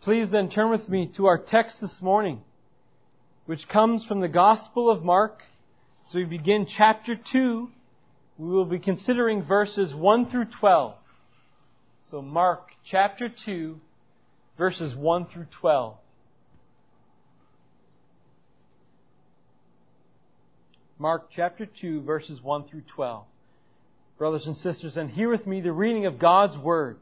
Please then turn with me to our text this morning, which comes from the Gospel of Mark. So we begin chapter 2. We will be considering verses 1 through 12. So Mark chapter 2, verses 1 through 12. Mark chapter 2, verses 1 through 12. Brothers and sisters, and hear with me the reading of God's Word.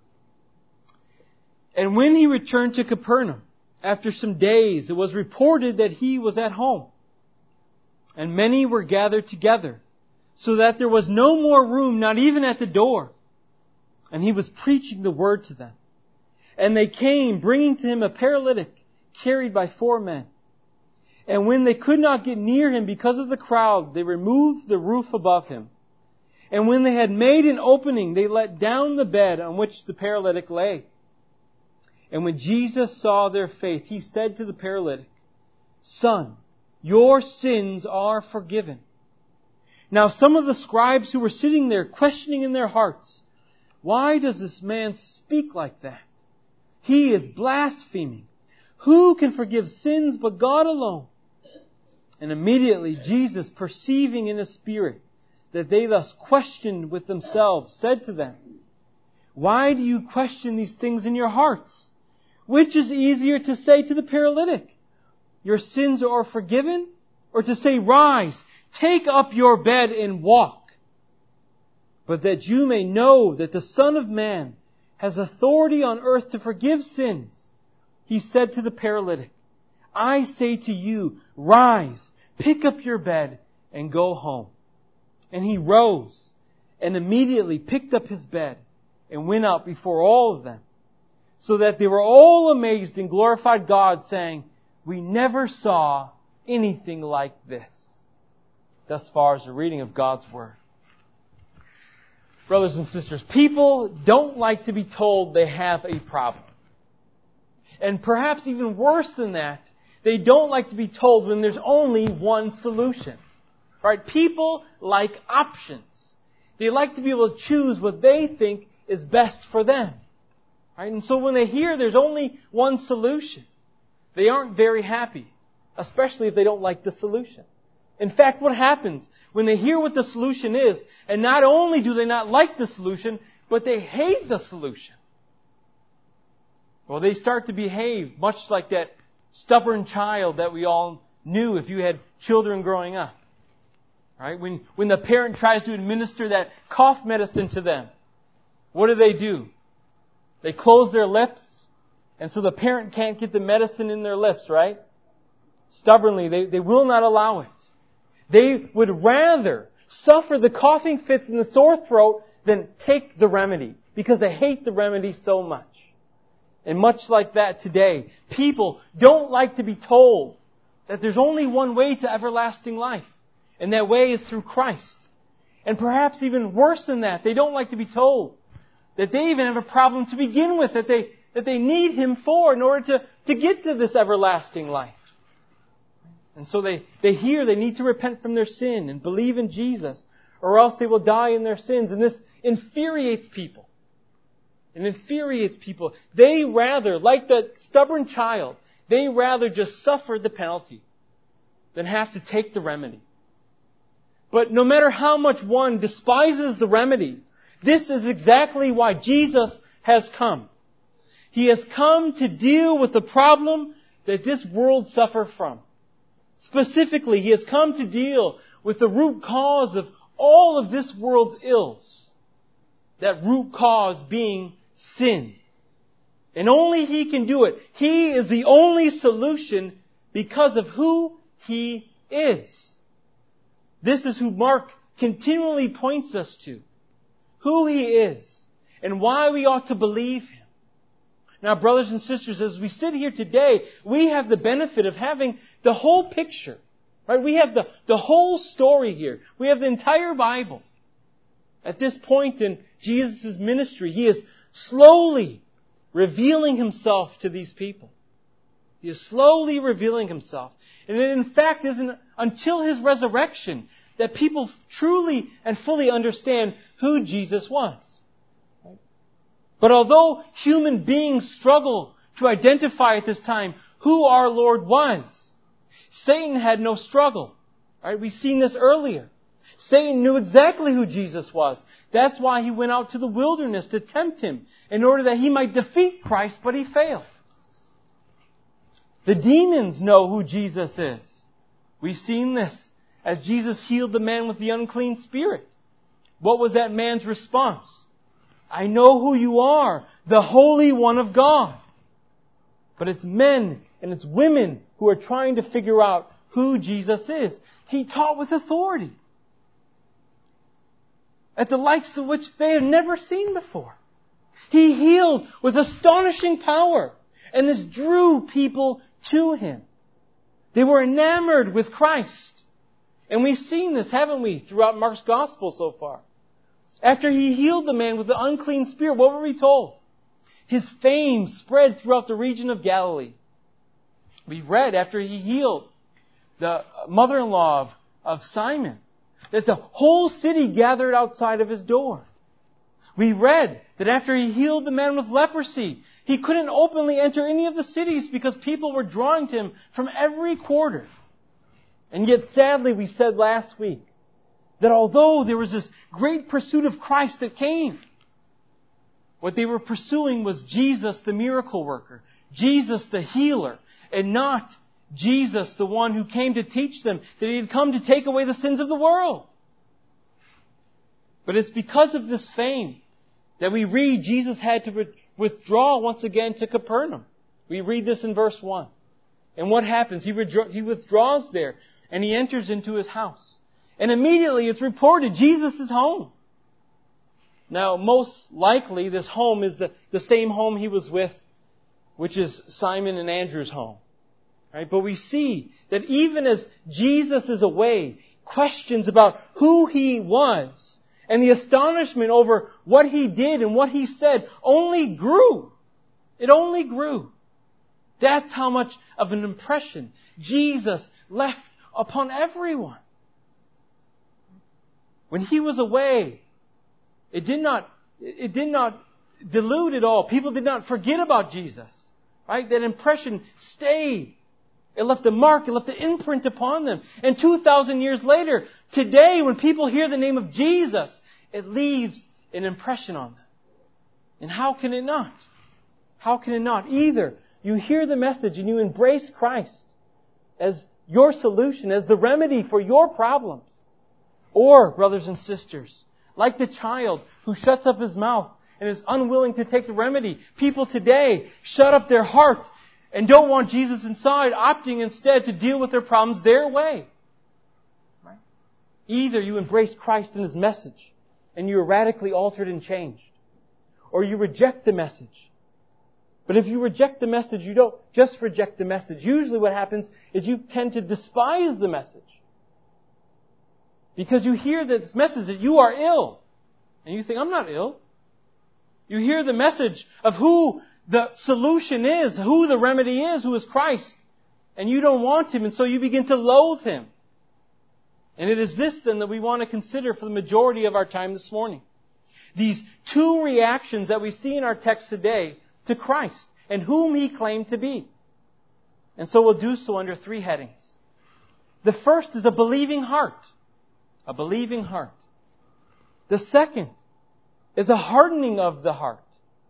And when he returned to Capernaum, after some days, it was reported that he was at home. And many were gathered together, so that there was no more room, not even at the door. And he was preaching the word to them. And they came, bringing to him a paralytic, carried by 4 men. And when they could not get near him because of the crowd, they removed the roof above him. And when they had made an opening, they let down the bed on which the paralytic lay. And when Jesus saw their faith, he said to the paralytic, "Son, your sins are forgiven." Now some of the scribes who were sitting there questioning in their hearts, "Why does this man speak like that? He is blaspheming. Who can forgive sins but God alone?" And immediately Jesus, perceiving in his spirit that they thus questioned with themselves, said to them, "Why do you question these things in your hearts? Which is easier to say to the paralytic, 'Your sins are forgiven,' or to say, 'Rise, take up your bed and walk'? But that you may know that the Son of Man has authority on earth to forgive sins," he said to the paralytic, "I say to you, rise, pick up your bed, and go home." And he rose, and immediately picked up his bed, and went out before all of them, so that they were all amazed and glorified God, saying, "We never saw anything like this." Thus far is the reading of God's Word. Brothers and sisters, people don't like to be told they have a problem. And perhaps even worse than that, they don't like to be told when there's only one solution. Right? People like options. They like to be able to choose what they think is best for them. Right? And so when they hear there's only one solution, they aren't very happy, especially if they don't like the solution. In fact, what happens when they hear what the solution is, and not only do they not like the solution, but they hate the solution? Well, they start to behave much like that stubborn child that we all knew if you had children growing up. Right? When the parent tries to administer that cough medicine to them, what do? They close their lips, and so the parent can't get the medicine in their lips, right? Stubbornly, they will not allow it. They would rather suffer the coughing fits and the sore throat than take the remedy, because they hate the remedy so much. And much like that today, people don't like to be told that there's only one way to everlasting life, and that way is through Christ. And perhaps even worse than that, they don't like to be told that they even have a problem to begin with, that they need Him for in order to get to this everlasting life. And so they hear they need to repent from their sin and believe in Jesus, or else they will die in their sins. And this infuriates people. It infuriates people. They rather, like that stubborn child, they rather just suffer the penalty than have to take the remedy. But no matter how much one despises the remedy, this is exactly why Jesus has come. He has come to deal with the problem that this world suffers from. Specifically, He has come to deal with the root cause of all of this world's ills. That root cause being sin. And only He can do it. He is the only solution because of who He is. This is who Mark continually points us to. Who He is. And why we ought to believe Him. Now, brothers and sisters, as we sit here today, we have the benefit of having the whole picture. Right? We have the whole story here. We have the entire Bible. At this point in Jesus' ministry, He is slowly revealing Himself to these people. He is slowly revealing Himself. And it in fact isn't until His resurrection that people truly and fully understand who Jesus was. But although human beings struggle to identify at this time who our Lord was. Satan had no struggle. Right? We've seen this earlier. Satan knew exactly who Jesus was. That's why he went out to the wilderness to tempt Him in order that he might defeat Christ, but he failed. The demons know who Jesus is. We've seen this as Jesus healed the man with the unclean spirit. What was that man's response? I know who you are, the Holy One of God. But it's men and it's women who are trying to figure out who Jesus is. He taught with authority, at the likes of which they had never seen before. He healed with astonishing power, and this drew people to Him. They were enamored with Christ. And we've seen this, haven't we, throughout Mark's Gospel so far. After He healed the man with the unclean spirit, what were we told? His fame spread throughout the region of Galilee. We read after He healed the mother-in-law of Simon, that the whole city gathered outside of His door. We read that after He healed the man with leprosy, He couldn't openly enter any of the cities because people were drawing to Him from every quarter. And yet, sadly, we said last week that although there was this great pursuit of Christ that came, what they were pursuing was Jesus the miracle worker, Jesus the healer, and not Jesus the one who came to teach them that He had come to take away the sins of the world. But it's because of this fame that we read Jesus had to withdraw once again to Capernaum. We read this in verse 1. And what happens? He withdraws there and He enters into His house. And immediately it's reported Jesus is home. Now, most likely this home is the same home He was with, which is Simon and Andrew's home. Right? But we see that even as Jesus is away, questions about who He was and the astonishment over what He did and what He said only grew. It only grew. That's how much of an impression Jesus left upon everyone. When He was away, it did not dilute at all. People did not forget about Jesus. Right? That impression stayed. It left a mark, it left an imprint upon them. And 2,000 years later, today, when people hear the name of Jesus, it leaves an impression on them. And how can it not? How can it not? Either you hear the message and you embrace Christ as your solution, as the remedy for your problems. Or, brothers and sisters, like the child who shuts up his mouth and is unwilling to take the remedy, people today shut up their heart and don't want Jesus inside, opting instead to deal with their problems their way. Right? Either you embrace Christ and His message, and you are radically altered and changed, or you reject the message. But if you reject the message, you don't just reject the message. Usually what happens is you tend to despise the message. Because you hear this message that you are ill. And you think, I'm not ill. You hear the message of who the solution is, who the remedy is, who is Christ. And you don't want Him, and so you begin to loathe Him. And it is this then that we want to consider for the majority of our time this morning. These two reactions that we see in our text today to Christ and whom He claimed to be. And so we'll do so under three headings. The first is a believing heart. A believing heart. The second is a hardening of the heart.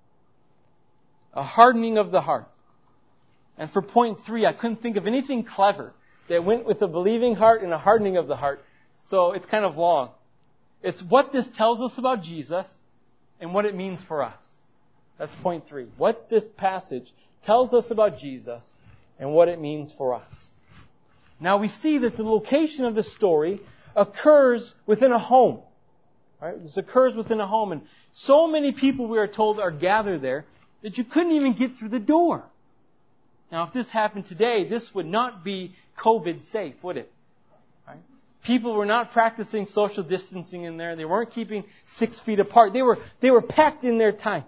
A hardening of the heart. And for point 3, I couldn't think of anything clever that went with a believing heart and a hardening of the heart. So it's kind of long. It's what this tells us about Jesus and what it means for us. That's point 3. What this passage tells us about Jesus and what it means for us. Now we see that the location of the story occurs within a home. Right? This occurs within a home. And so many people, we are told, are gathered there that you couldn't even get through the door. Now, if this happened today, this would not be COVID safe, would it? Right? People were not practicing social distancing in there. They weren't keeping 6 feet apart. They were packed in there tight.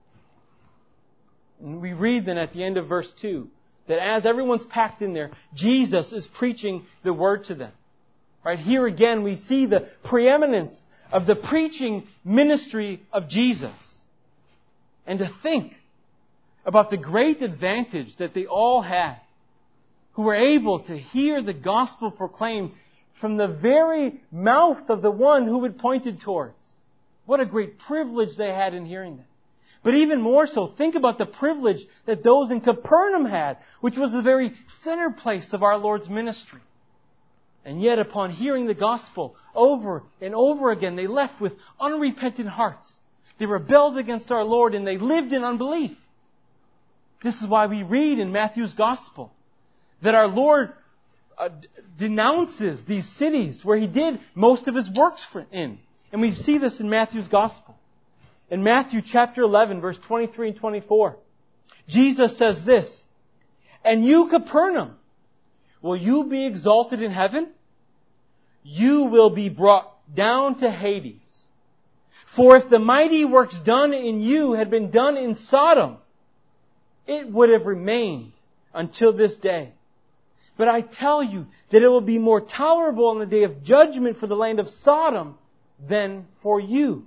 And we read then at the end of verse 2 that as everyone's packed in there, Jesus is preaching the word to them. Right? Here again we see the preeminence of the preaching ministry of Jesus. And to think about the great advantage that they all had, who were able to hear the gospel proclaimed from the very mouth of the one who it pointed towards. What a great privilege they had in hearing that. But even more so, think about the privilege that those in Capernaum had, which was the very center place of our Lord's ministry. And yet, upon hearing the gospel over and over again, they left with unrepentant hearts. They rebelled against our Lord and they lived in unbelief. This is why we read in Matthew's gospel that our Lord denounces these cities where He did most of His works in. And we see this in Matthew's gospel. In Matthew chapter 11, verse 23 and 24, Jesus says this, "And you, Capernaum, will you be exalted in heaven? You will be brought down to Hades. For if the mighty works done in you had been done in Sodom, it would have remained until this day. But I tell you that it will be more tolerable on the day of judgment for the land of Sodom than for you."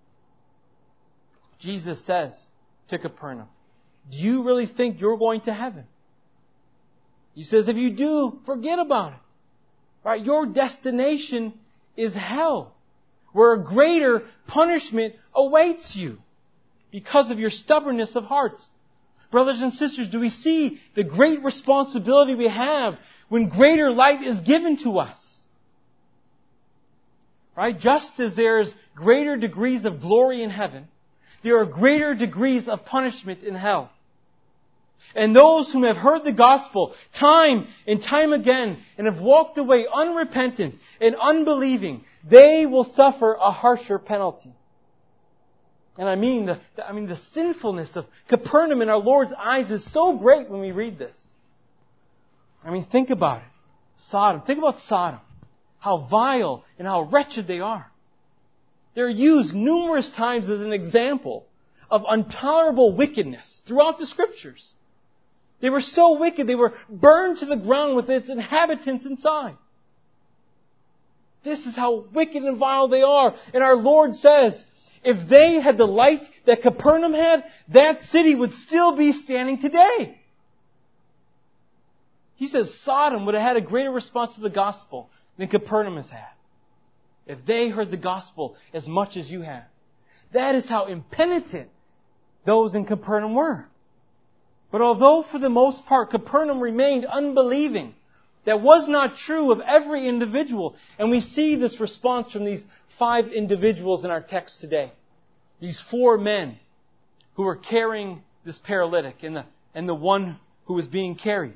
Jesus says to Capernaum, do you really think you're going to heaven? He says, if you do, forget about it. Right? Your destination is hell, where a greater punishment awaits you because of your stubbornness of hearts. Brothers and sisters, do we see the great responsibility we have when greater light is given to us? Right? Just as there's greater degrees of glory in heaven, there are greater degrees of punishment in hell. And those whom have heard the gospel time and time again and have walked away unrepentant and unbelieving, they will suffer a harsher penalty. And I mean the sinfulness of Capernaum in our Lord's eyes is so great when we read this. I mean, think about it. Sodom. Think about Sodom. How vile and how wretched they are. They're used numerous times as an example of intolerable wickedness throughout the Scriptures. They were so wicked, they were burned to the ground with its inhabitants inside. This is how wicked and vile they are. And our Lord says, if they had the light that Capernaum had, that city would still be standing today. He says Sodom would have had a greater response to the gospel than Capernaum has had, if they heard the gospel as much as you have. That is how impenitent those in Capernaum were. But although for the most part Capernaum remained unbelieving, that was not true of every individual. And we see this response from these 5 individuals in our text today. These 4 men who were carrying this paralytic and the one who was being carried.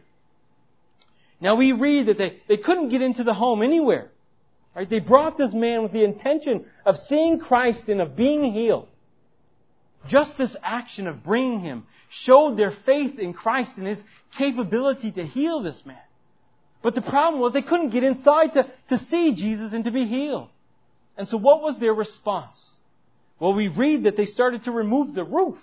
Now we read that they couldn't get into the home anywhere. Right? They brought this man with the intention of seeing Christ and of being healed. Just this action of bringing him showed their faith in Christ and His capability to heal this man. But the problem was they couldn't get inside to see Jesus and to be healed. And so what was their response? Well, we read that they started to remove the roof.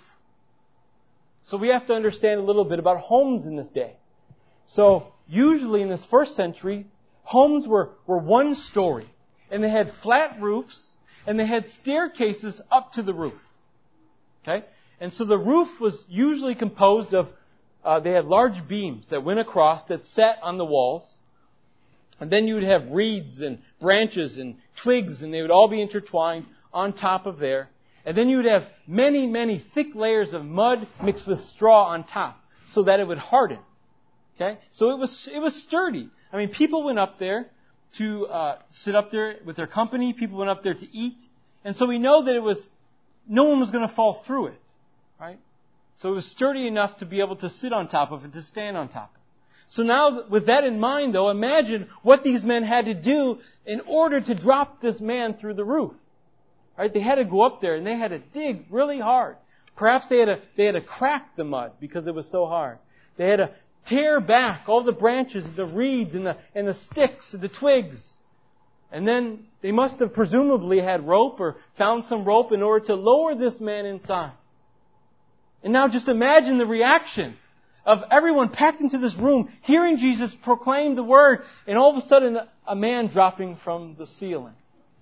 So we have to understand a little bit about homes in this day. So usually in this first century, homes were one story. And they had flat roofs and they had staircases up to the roof. Okay? And so the roof was usually composed of, they had large beams that went across that sat on the walls. And then you would have reeds and branches and twigs, and they would all be intertwined on top of there. And then you would have many, many thick layers of mud mixed with straw on top so that it would harden. Okay? So it was sturdy. I mean, people went up there to sit up there with their company. People went up there to eat. And so we know that no one was going to fall through it. Right? So it was sturdy enough to be able to sit on top of it, to stand on top of it. So now, with that in mind, though, imagine what these men had to do in order to drop this man through the roof. Right? They had to go up there and they had to dig really hard. Perhaps they had to crack the mud because it was so hard. They had to tear back all the branches, the reeds and the sticks and the twigs. And then they must have presumably had rope or found some rope in order to lower this man inside. And now just imagine the reaction of everyone packed into this room, hearing Jesus proclaim the word, and all of a sudden a man dropping from the ceiling.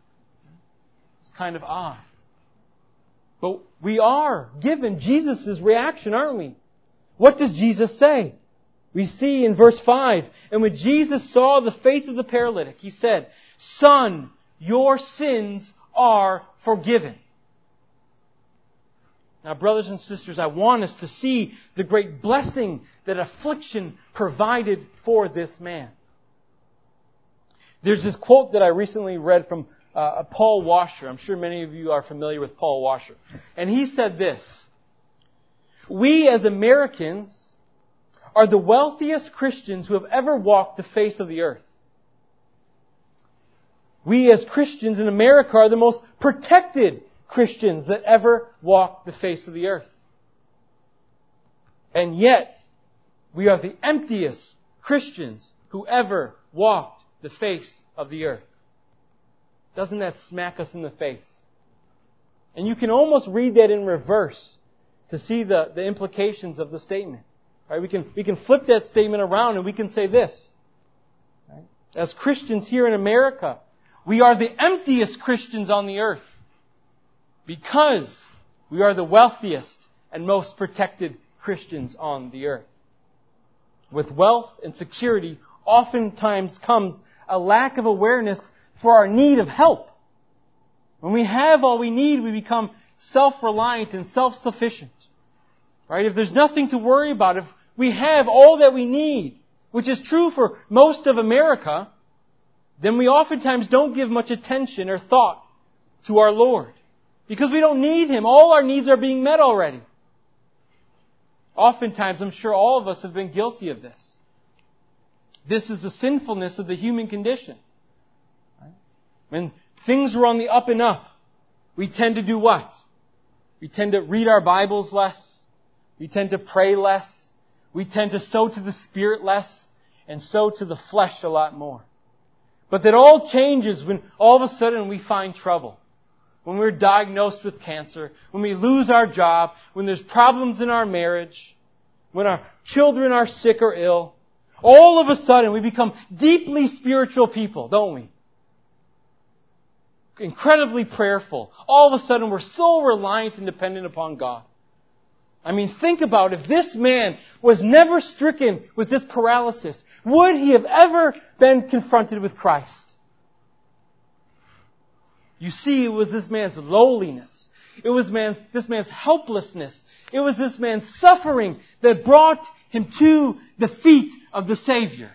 It's kind of odd. But we are given Jesus' reaction, aren't we? What does Jesus say? We see in verse 5, and when Jesus saw the faith of the paralytic, He said, "Son, your sins are forgiven." Now, brothers and sisters, I want us to see the great blessing that affliction provided for this man. There's this quote that I recently read from Paul Washer. I'm sure many of you are familiar with Paul Washer. And he said this: "We as Americans are the wealthiest Christians who have ever walked the face of the earth. We as Christians in America are the most protected Christians that ever walked the face of the earth. And yet, we are the emptiest Christians who ever walked the face of the earth." Doesn't that smack us in the face? And you can almost read that in reverse to see the implications of the statement. Right? We can flip that statement around and we can say this. Right? As Christians here in America, we are the emptiest Christians on the earth because we are the wealthiest and most protected Christians on the earth. With wealth and security oftentimes comes a lack of awareness for our need of help. When we have all we need, we become self-reliant and self-sufficient. Right? If there's nothing to worry about, if we have all that we need, which is true for most of America, then we oftentimes don't give much attention or thought to our Lord. Because we don't need Him. All our needs are being met already. Oftentimes, I'm sure all of us have been guilty of this. This is the sinfulness of the human condition. Right? When things are on the up and up, we tend to do what? We tend to read our Bibles less. We tend to pray less. We tend to sow to the Spirit less and sow to the flesh a lot more. But that all changes when all of a sudden we find trouble. When we're diagnosed with cancer, when we lose our job, when there's problems in our marriage, when our children are sick or ill, all of a sudden we become deeply spiritual people, don't we? Incredibly prayerful. All of a sudden we're so reliant and dependent upon God. I mean, think about if this man was never stricken with this paralysis, would he have ever been confronted with Christ? You see, it was this man's lowliness. It was this man's helplessness. It was this man's suffering that brought him to the feet of the Savior.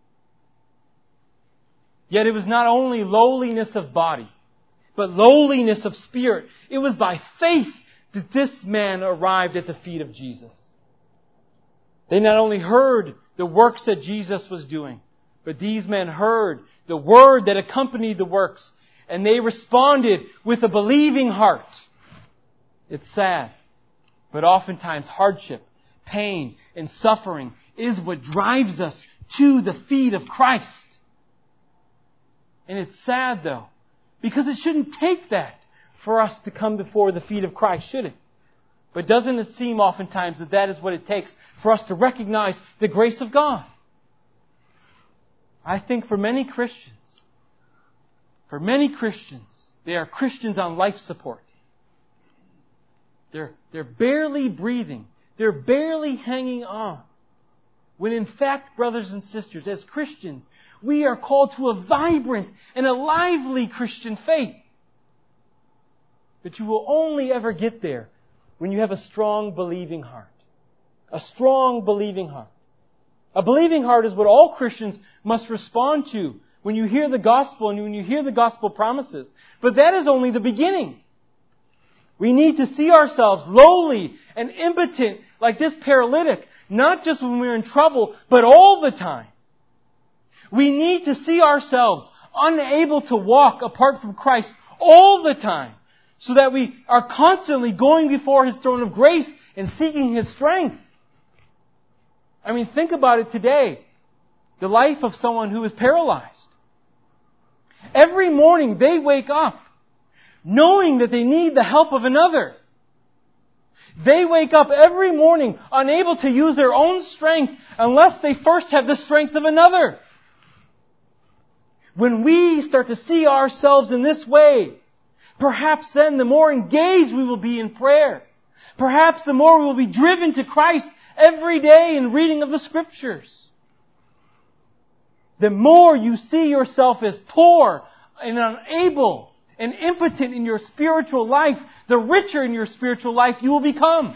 Yet it was not only lowliness of body, but lowliness of spirit. It was by faith that this man arrived at the feet of Jesus. They not only heard the works that Jesus was doing, but these men heard the word that accompanied the works, and they responded with a believing heart. It's sad, but oftentimes hardship, pain, and suffering is what drives us to the feet of Christ. And it's sad though, because it shouldn't take that for us to come before the feet of Christ, should it? But doesn't it seem oftentimes that that is what it takes for us to recognize the grace of God? I think for many Christians, they are Christians on life support. They're barely breathing. They're barely hanging on. When in fact, brothers and sisters, as Christians, we are called to a vibrant and a lively Christian faith. But you will only ever get there when you have a strong believing heart. A strong believing heart. A believing heart is what all Christians must respond to when you hear the gospel and when you hear the gospel promises. But that is only the beginning. We need to see ourselves lowly and impotent like this paralytic, not just when we're in trouble, but all the time. We need to see ourselves unable to walk apart from Christ all the time, so that we are constantly going before His throne of grace and seeking His strength. I mean, think about it today. The life of someone who is paralyzed. Every morning they wake up knowing that they need the help of another. They wake up every morning unable to use their own strength unless they first have the strength of another. When we start to see ourselves in this way, perhaps then the more engaged we will be in prayer. Perhaps the more we will be driven to Christ every day in reading of the Scriptures. The more you see yourself as poor and unable and impotent in your spiritual life, the richer in your spiritual life you will become.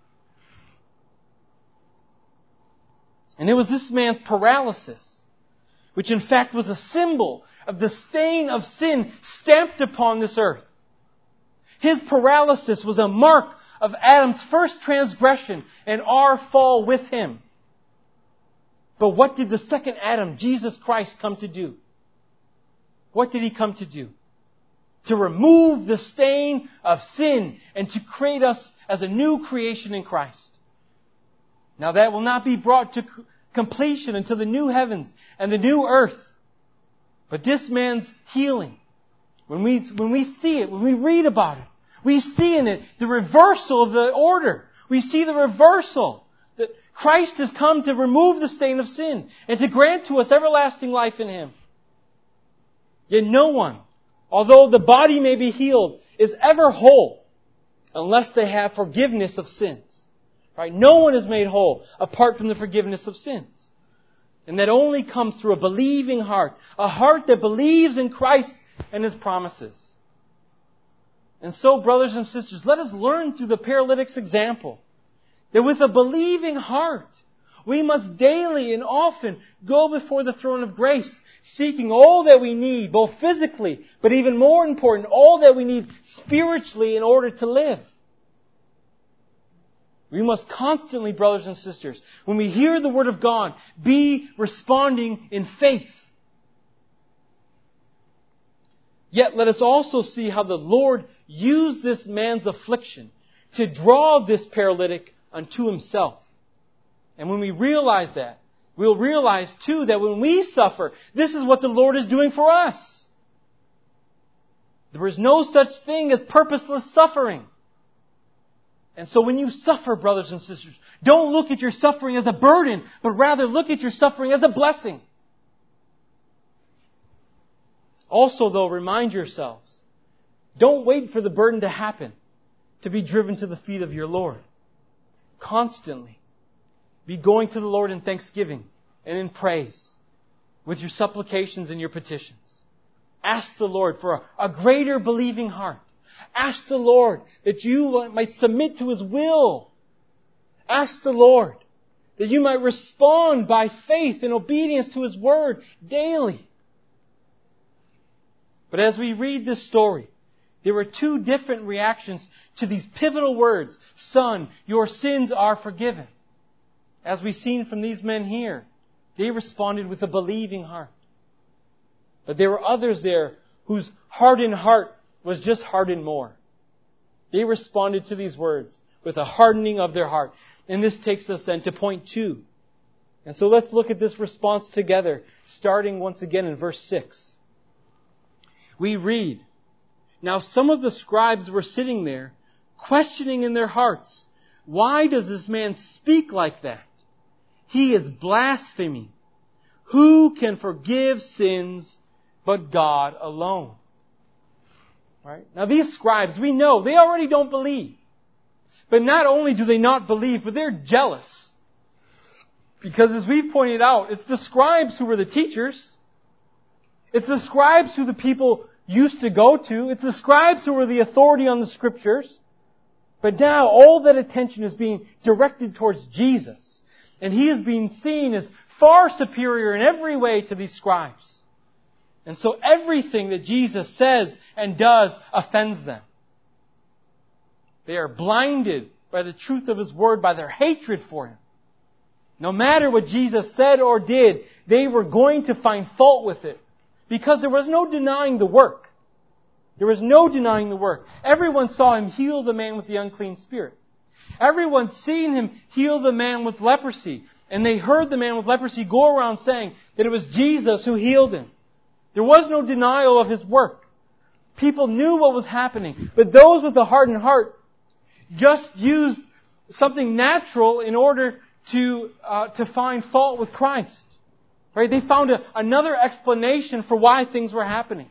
And it was this man's paralysis, which in fact was a symbol of the stain of sin stamped upon this earth. His paralysis was a mark of Adam's first transgression and our fall with him. But what did the second Adam, Jesus Christ, come to do? What did He come to do? To remove the stain of sin and to create us as a new creation in Christ. Now that will not be brought to completion until the new heavens and the new earth. But this man's healing, when we see it, when we read about it, we see in it the reversal of the order. We see the reversal. That Christ has come to remove the stain of sin and to grant to us everlasting life in Him. Yet no one, although the body may be healed, is ever whole unless they have forgiveness of sins. Right? No one is made whole apart from the forgiveness of sins. And that only comes through a believing heart. A heart that believes in Christ and His promises. And so, brothers and sisters, let us learn through the paralytic's example that with a believing heart, we must daily and often go before the throne of grace, seeking all that we need, both physically, but even more important, all that we need spiritually in order to live. We must constantly, brothers and sisters, when we hear the Word of God, be responding in faith. Yet let us also see how the Lord used this man's affliction to draw this paralytic unto Himself. And when we realize that, we'll realize too that when we suffer, this is what the Lord is doing for us. There is no such thing as purposeless suffering. And so when you suffer, brothers and sisters, don't look at your suffering as a burden, but rather look at your suffering as a blessing. Also, though, remind yourselves, don't wait for the burden to happen to be driven to the feet of your Lord. Constantly be going to the Lord in thanksgiving and in praise with your supplications and your petitions. Ask the Lord for a greater believing heart. Ask the Lord that you might submit to His will. Ask the Lord that you might respond by faith and obedience to His Word daily. But as we read this story, there were two different reactions to these pivotal words. Son, your sins are forgiven. As we've seen from these men here, they responded with a believing heart. But there were others there whose hardened heart was just hardened more. They responded to these words with a hardening of their heart. And this takes us then to point 2. And so let's look at this response together, starting once again in verse 6. We read, Now some of the scribes were sitting there, questioning in their hearts, Why does this man speak like that? He is blaspheming. Who can forgive sins but God alone? Right? Now these scribes, we know, they already don't believe. But not only do they not believe, but they're jealous. Because as we've pointed out, it's the scribes who were the teachers. It's the scribes who the people used to go to. It's the scribes who were the authority on the Scriptures. But now all that attention is being directed towards Jesus. And He is being seen as far superior in every way to these scribes. And so everything that Jesus says and does offends them. They are blinded by the truth of His Word, by their hatred for Him. No matter what Jesus said or did, they were going to find fault with it. Because there was no denying the work. There was no denying the work. Everyone saw Him heal the man with the unclean spirit. Everyone seen Him heal the man with leprosy. And they heard the man with leprosy go around saying that it was Jesus who healed him. There was no denial of His work. People knew what was happening. But those with a hardened heart just used something natural in order to find fault with Christ. Right? They found another explanation for why things were happening.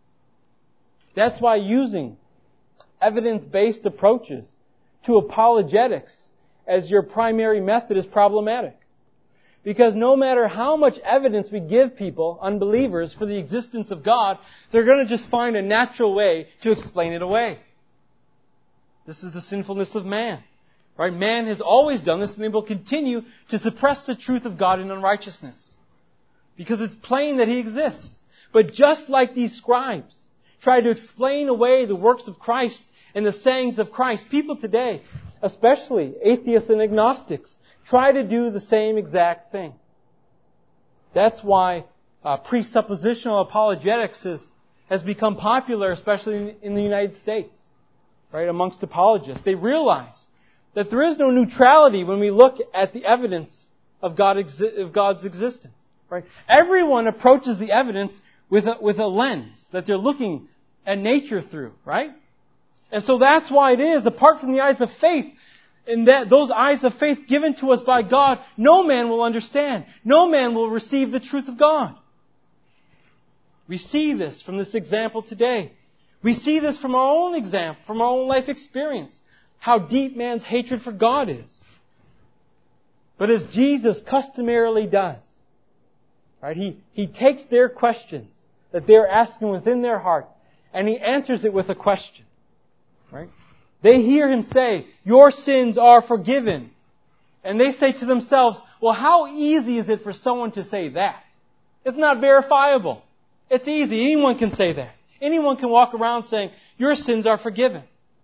That's why using evidence-based approaches to apologetics as your primary method is problematic. Because no matter how much evidence we give people, unbelievers, for the existence of God, they're going to just find a natural way to explain it away. This is the sinfulness of man. Right? Man has always done this, and they will continue to suppress the truth of God in unrighteousness. Because it's plain that He exists. But just like these scribes try to explain away the works of Christ and the sayings of Christ, people today, especially atheists and agnostics, try to do the same exact thing. That's why presuppositional apologetics has become popular, especially in the United States, right, amongst apologists. They realize that there is no neutrality when we look at the evidence of God's existence. Right? Everyone approaches the evidence with a lens that they're looking at nature through, right? And so that's why it is, apart from the eyes of faith, and that those eyes of faith given to us by God, no man will understand. No man will receive the truth of God. We see this from this example today. We see this from our own example, from our own life experience, how deep man's hatred for God is. But as Jesus customarily does, right, He takes their questions that they're asking within their heart, and He answers it with a question. Right? They hear Him say, "Your sins are forgiven." And they say to themselves, well, how easy is it for someone to say that? It's not verifiable. It's easy. Anyone can say that. Anyone can walk around saying, "Your sins are forgiven."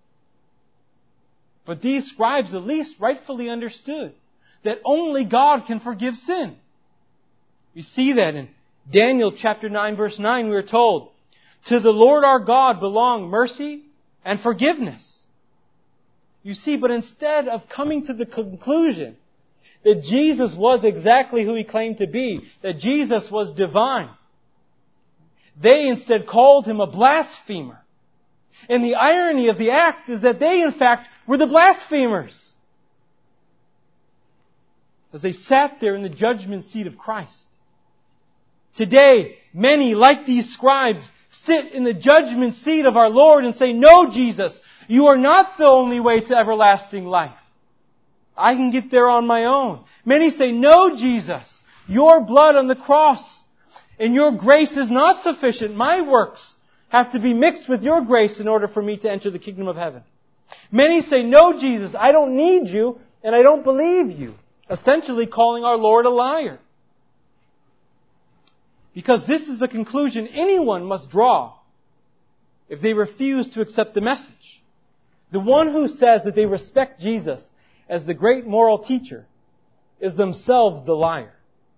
But these scribes at least rightfully understood that only God can forgive sin. We see that in Daniel chapter 9 verse 9 we are told, "To the Lord our God belong mercy and forgiveness." You see, but instead of coming to the conclusion that Jesus was exactly who He claimed to be, that Jesus was divine, they instead called Him a blasphemer. And the irony of the act is that they, in fact, were the blasphemers. As they sat there in the judgment seat of Christ. Today, many, like these scribes, sit in the judgment seat of our Lord and say, "No, Jesus, you are not the only way to everlasting life. I can get there on my own." Many say, "No, Jesus, your blood on the cross and your grace is not sufficient. My works have to be mixed with your grace in order for me to enter the kingdom of heaven." Many say, "No, Jesus, I don't need you and I don't believe you." Essentially calling our Lord a liar. Because this is the conclusion anyone must draw if they refuse to accept the message. The one who says that they respect Jesus as the great moral teacher is themselves the liar.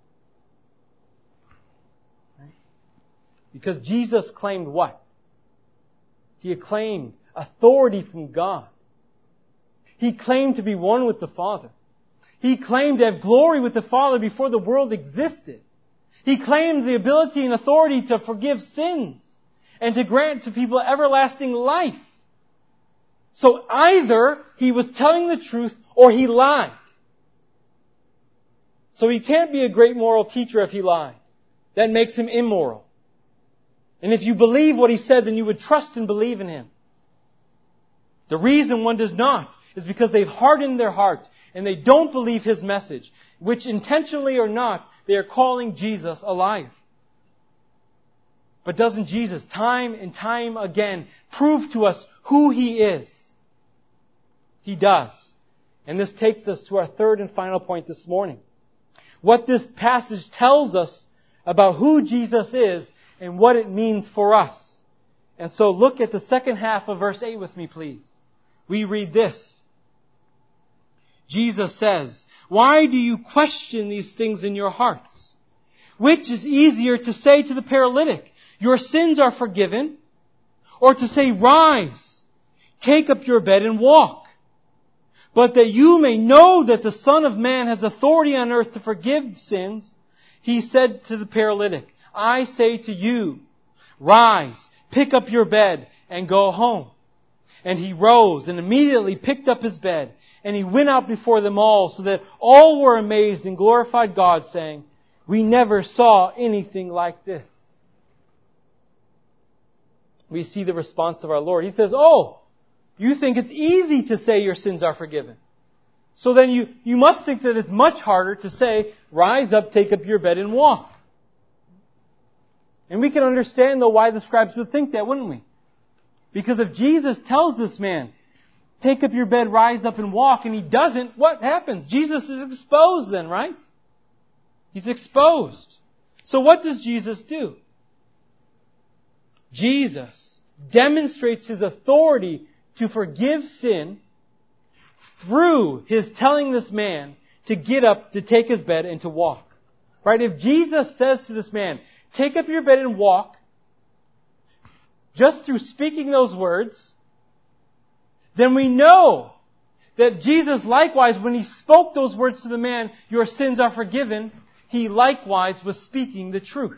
Because Jesus claimed what? He claimed authority from God. He claimed to be one with the Father. He claimed to have glory with the Father before the world existed. He claimed the ability and authority to forgive sins and to grant to people everlasting life. So either He was telling the truth or He lied. So He can't be a great moral teacher if He lied. That makes Him immoral. And if you believe what He said, then you would trust and believe in Him. The reason one does not is because they've hardened their heart and they don't believe His message, which intentionally or not, they are calling Jesus a liar. But doesn't Jesus, time and time again, prove to us who He is? He does. And this takes us to our third and final point this morning. What this passage tells us about who Jesus is and what it means for us. And so look at the second half of verse 8 with me, please. We read this. Jesus says, "Why do you question these things in your hearts? Which is easier to say to the paralytic, 'Your sins are forgiven,' or to say, 'Rise, take up your bed and walk'? But that you may know that the Son of Man has authority on earth to forgive sins," He said to the paralytic, "I say to you, rise, pick up your bed and go home." And he rose and immediately picked up his bed, and he went out before them all, so that all were amazed and glorified God, saying, "We never saw anything like this." We see the response of our Lord. He says, "Oh, you think it's easy to say your sins are forgiven. So then you must think that it's much harder to say, rise up, take up your bed and walk. And we can understand though why the scribes would think that, wouldn't we? Because if Jesus tells this man, take up your bed, rise up and walk, and he doesn't, what happens? Jesus is exposed then, right? He's exposed. So what does Jesus do? Jesus demonstrates His authority to forgive sin through His telling this man to get up, to take his bed, and to walk. Right? If Jesus says to this man, take up your bed and walk, just through speaking those words, then we know that Jesus likewise, when He spoke those words to the man, your sins are forgiven, He likewise was speaking the truth.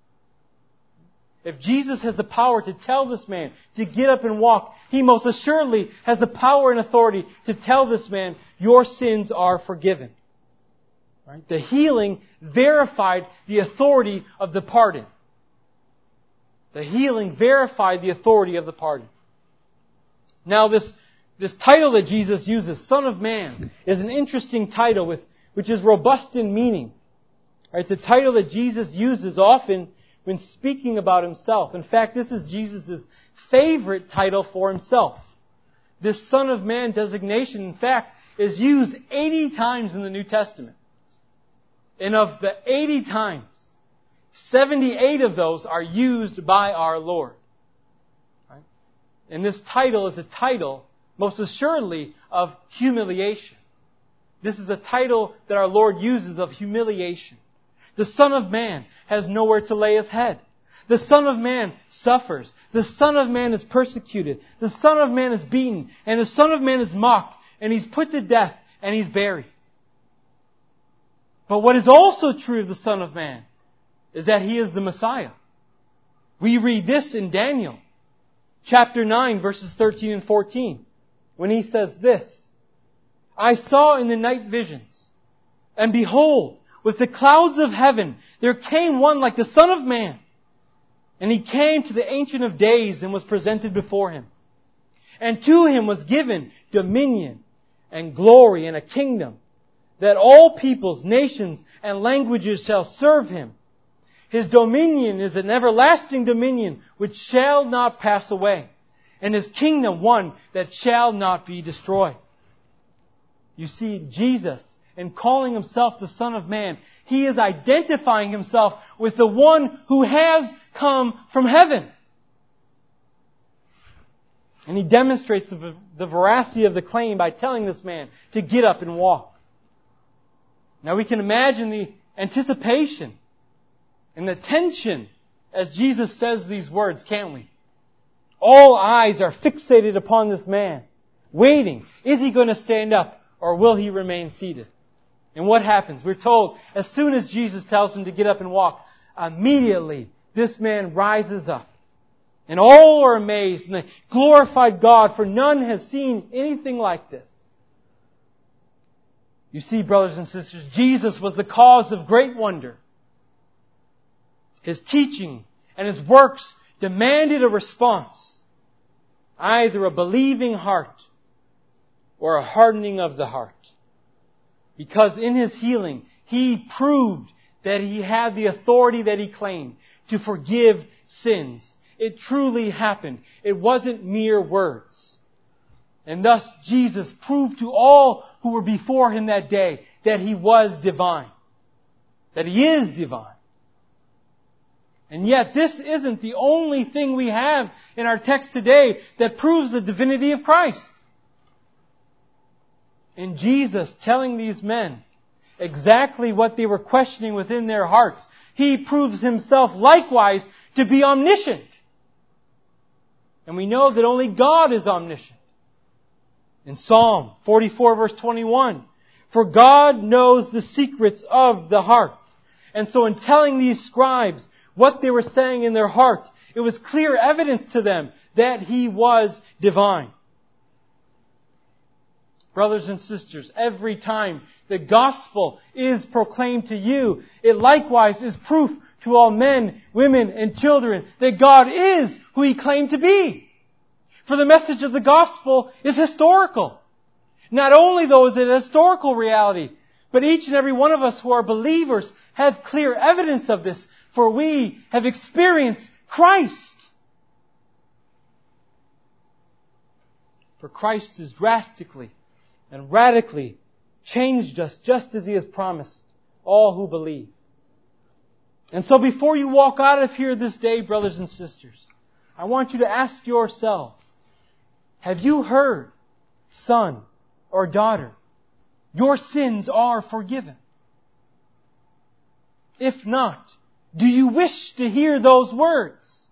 If Jesus has the power to tell this man to get up and walk, He most assuredly has the power and authority to tell this man, your sins are forgiven. Right? The healing verified the authority of the pardon. The healing verified the authority of the pardon. Now this title that Jesus uses, Son of Man, is an interesting title which is robust in meaning. Right? It's a title that Jesus uses often when speaking about Himself. In fact, this is Jesus' favorite title for Himself. This Son of Man designation, in fact, is used 80 times in the New Testament. And of the 80 times, 78 of those are used by our Lord. Right? And this title is a title, most assuredly, of humiliation. This is a title that our Lord uses of humiliation. The Son of Man has nowhere to lay His head. The Son of Man suffers. The Son of Man is persecuted. The Son of Man is beaten. And the Son of Man is mocked. And He's put to death. And He's buried. But what is also true of the Son of Man is that He is the Messiah. We read this in Daniel, chapter 9, verses 13 and 14, when he says this, I saw in the night visions, and behold, with the clouds of heaven, there came one like the Son of Man. And He came to the Ancient of Days and was presented before Him. And to Him was given dominion and glory and a kingdom, that all peoples, nations, and languages shall serve Him. His dominion is an everlasting dominion which shall not pass away, and His kingdom one that shall not be destroyed. You see, Jesus, in calling Himself the Son of Man, He is identifying Himself with the one who has come from heaven. And He demonstrates the veracity of the claim by telling this man to get up and walk. Now we can imagine the anticipation and the tension as Jesus says these words, can't we? All eyes are fixated upon this man, waiting. Is he going to stand up or will he remain seated? And what happens? We're told as soon as Jesus tells him to get up and walk, immediately this man rises up. And all are amazed and they glorified God, for none has seen anything like this. You see, brothers and sisters, Jesus was the cause of great wonder. His teaching and His works demanded a response, either a believing heart or a hardening of the heart. Because in His healing, He proved that He had the authority that He claimed to forgive sins. It truly happened. It wasn't mere words. And thus Jesus proved to all who were before Him that day that He was divine. That He is divine. And yet this isn't the only thing we have in our text today that proves the divinity of Christ. In Jesus telling these men exactly what they were questioning within their hearts, He proves Himself likewise to be omniscient. And we know that only God is omniscient. In Psalm 44 verse 21, for God knows the secrets of the heart. And so in telling these scribes what they were saying in their heart, it was clear evidence to them that He was divine. Brothers and sisters, every time the gospel is proclaimed to you, it likewise is proof to all men, women, and children that God is who He claimed to be. For the message of the gospel is historical. Not only, though, is it a historical reality, but each and every one of us who are believers have clear evidence of this, for we have experienced Christ. For Christ has drastically and radically changed us, just as He has promised all who believe. And so before you walk out of here this day, brothers and sisters, I want you to ask yourselves, have you heard, son or daughter, your sins are forgiven? If not, do you wish to hear those words?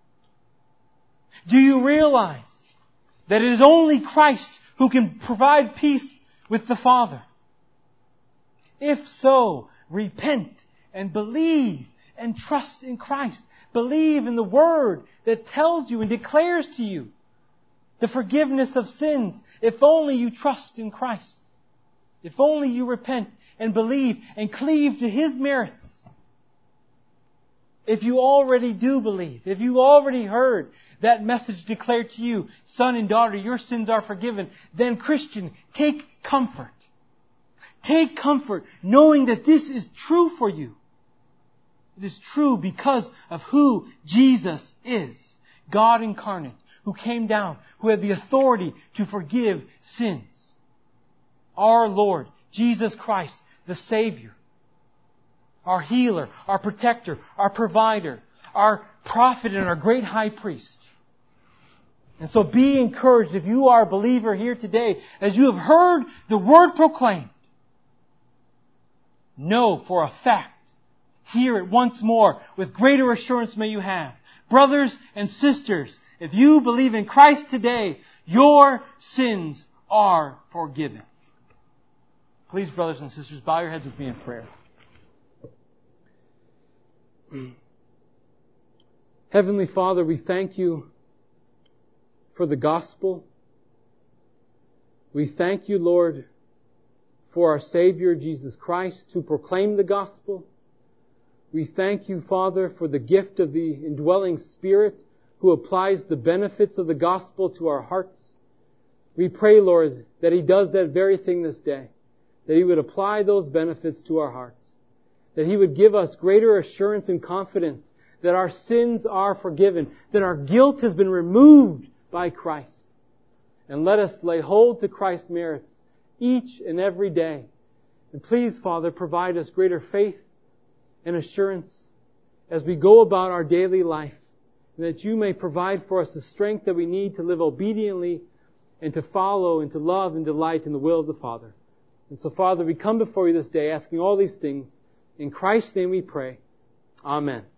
Do you realize that it is only Christ who can provide peace with the Father? If so, repent and believe and trust in Christ. Believe in the Word that tells you and declares to you the forgiveness of sins, if only you trust in Christ. If only you repent and believe and cleave to His merits. If you already do believe, if you already heard that message declared to you, son and daughter, your sins are forgiven, then Christian, take comfort. Take comfort knowing that this is true for you. It is true because of who Jesus is. God incarnate, who came down, who had the authority to forgive sins. Our Lord, Jesus Christ, the Savior. Our healer, our protector, our provider, our prophet and our great high priest. And so be encouraged if you are a believer here today, as you have heard the Word proclaimed. Know for a fact, hear it once more, with greater assurance may you have. Brothers and sisters, if you believe in Christ today, your sins are forgiven. Please, brothers and sisters, bow your heads with me in prayer. Heavenly Father, we thank You for the gospel. We thank You, Lord, for our Savior, Jesus Christ, who proclaimed the gospel. We thank You, Father, for the gift of the indwelling Spirit, who applies the benefits of the gospel to our hearts. We pray, Lord, that He does that very thing this day, that He would apply those benefits to our hearts, that He would give us greater assurance and confidence that our sins are forgiven, that our guilt has been removed by Christ. And let us lay hold to Christ's merits each and every day. And please, Father, provide us greater faith and assurance as we go about our daily life, and that You may provide for us the strength that we need to live obediently and to follow and to love and delight in the will of the Father. And so, Father, we come before You this day asking all these things. In Christ's name we pray. Amen.